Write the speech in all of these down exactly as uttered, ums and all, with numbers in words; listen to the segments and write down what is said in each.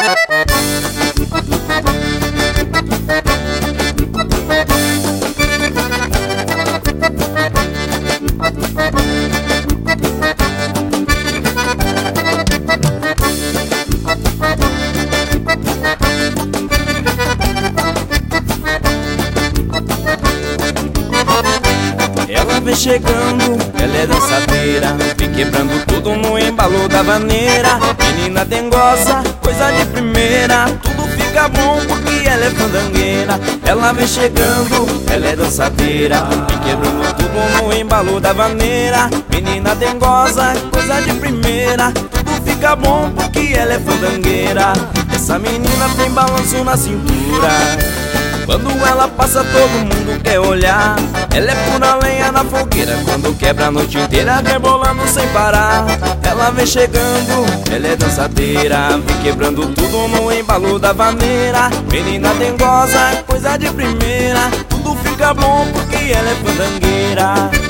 Ela vem chegando, ela é dançadeira, vem quebrando tudo no embalo da vaneira. Menina dengosa, coisa de primeira, tudo fica bom porque ela é fandangueira. Ela vem chegando, ela é dançadeira, vem quebrando tudo no embalo da vaneira. Menina dengosa, coisa de primeira, tudo fica bom porque ela é fandangueira. Essa menina tem balanço na cintura, quando ela passa todo mundo quer olhar. Ela é pura lenha na fogueira, quando quebra a noite inteira rebolando sem parar. Ela vem chegando, ela é dançadeira, vem quebrando tudo no embalo da vaneira. Menina dengosa, coisa de primeira, tudo fica bom porque ela é fandangueira.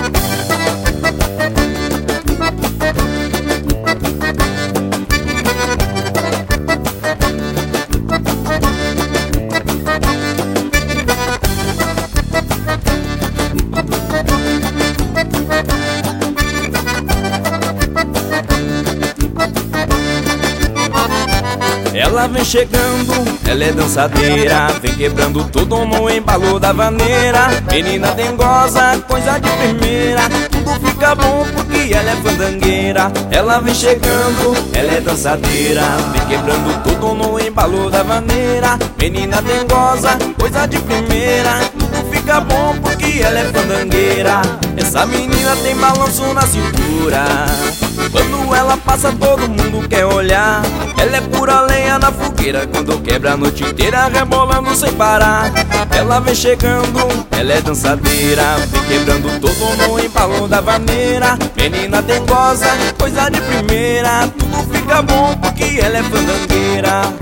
Ela vem chegando, ela é dançadeira, vem quebrando tudo no embalo da vaneira. Menina dengosa, coisa de primeira, tudo fica bom porque ela é fandangueira. Ela vem chegando, ela é dançadeira, vem quebrando tudo no embalo da vaneira. Menina dengosa, coisa de primeira, tudo fica bom porque ela é fandangueira. Essa menina tem balanço na cintura, quando ela passa todo mundo quer olhar. Ela é pura lenha na fogueira, quando quebra a noite inteira rebolando sem parar. Ela vem chegando, ela é dançadeira, vem quebrando todo no embalo da vaneira. Menina dengosa, coisa de primeira, tudo fica bom porque ela é fandangueira.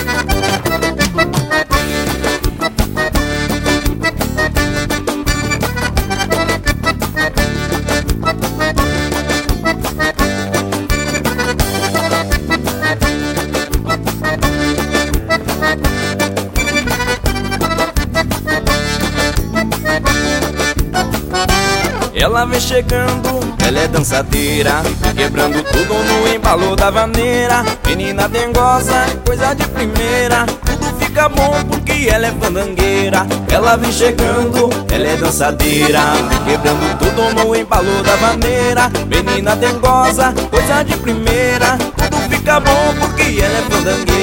Ela vem chegando, ela é dançadeira, quebrando tudo no embalo da vaneira. Menina dengosa, coisa de primeira, tudo fica bom porque ela é fandangueira. Ela vem chegando, ela é dançadeira, quebrando tudo no embalo da vaneira. Menina dengosa, coisa de primeira, tudo fica bom porque ela é fandangueira.